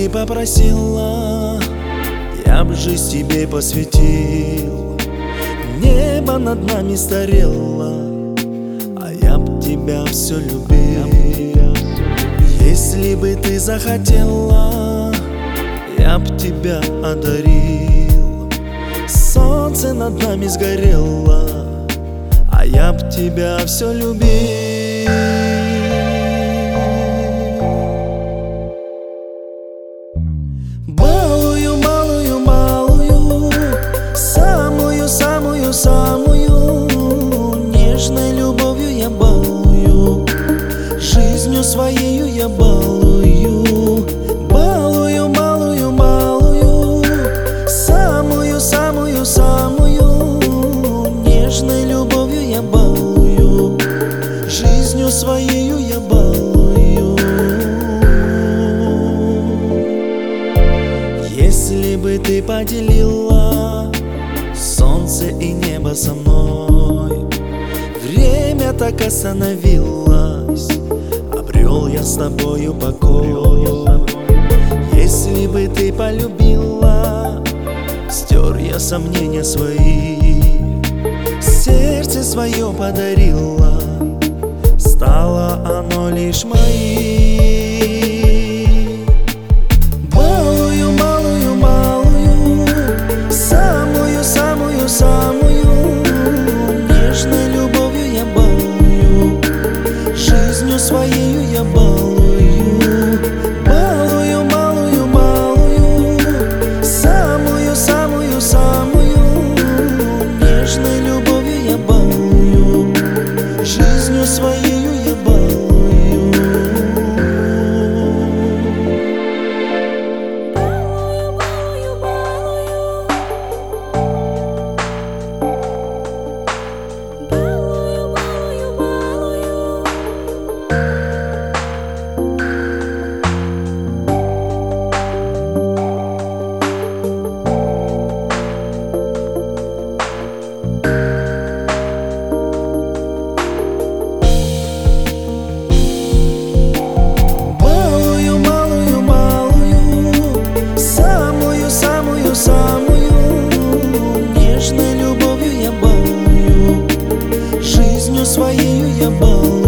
попросила, я б жизнь тебе посвятил. Небо над нами старело, а я б тебя все любил. Если бы ты захотела, я б тебя одарил. Солнце над нами сгорело, а я б тебя все любил. Балую, балую, балую, самую нежной любовью я балую, жизнью своею я балую. Балую, балую, балую, самую нежной любовью я балую, жизнью своею я балую. Если бы ты поделила солнце и небо со мной, время так остановилось, обрел я с тобою покой. Если бы ты полюбила, стер я сомнения свои, сердце свое подарила, стало оно лишь моим. Балую, балую, балую, самую нежной любовью я балую, жизнью своею я балую. Балую, балую, балую, самую нежной любовью я балую, жизнью своею я балую. Нежной любовью я балую, жизнью своею я балую.